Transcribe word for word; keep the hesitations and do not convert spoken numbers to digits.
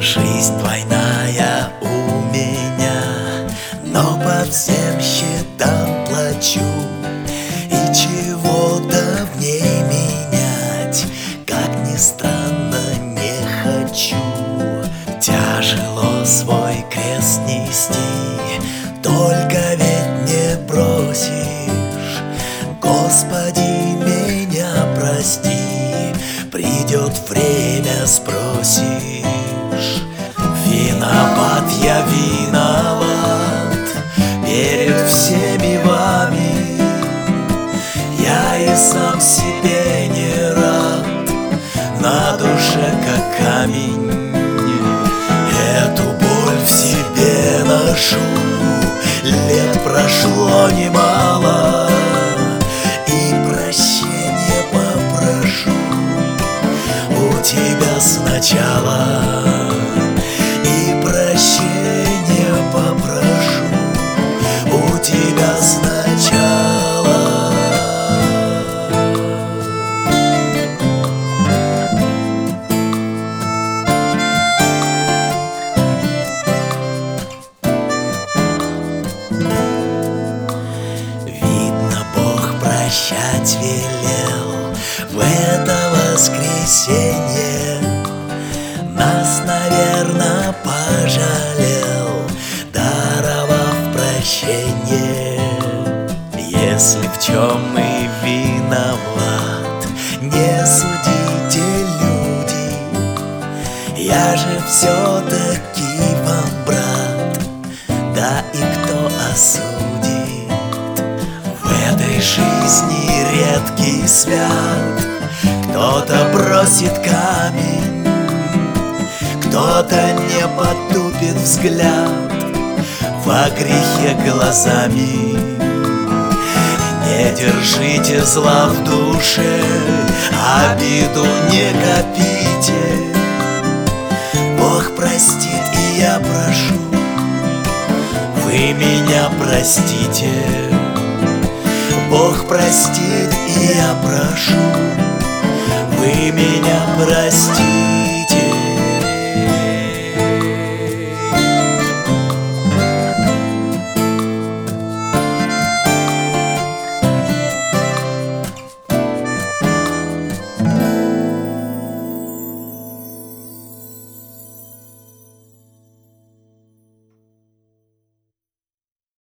Жизнь двойная у меня, но по всем счетам плачу. И чего-то в ней менять, как ни странно, не хочу. Тяжело свой крест нести, только ведь не бросишь. Господи, меня прости, придет время, спросишь. Виноват я, виноват перед всеми вами. Я и сам себе не рад, на душе как камень. Эту боль в себе ношу, лет прошло немало, и прощения попрошу у тебя сначала. И прощения попрошу у тебя сначала. Видно, Бог прощать велел в это воскресенье. Нас, наверно, пожалел, даровав прощение. Если в чем мы виноват, не судите, люди. Я же все-таки вам брат, да и кто осудит? В этой жизни редкий свят, кто-то бросит камень, кто-то не потупит взгляд во грехе глазами. Не держите зла в душе, обиду не копите. Бог простит, и я прошу, вы меня простите. Бог простит, и я прошу, вы меня простите.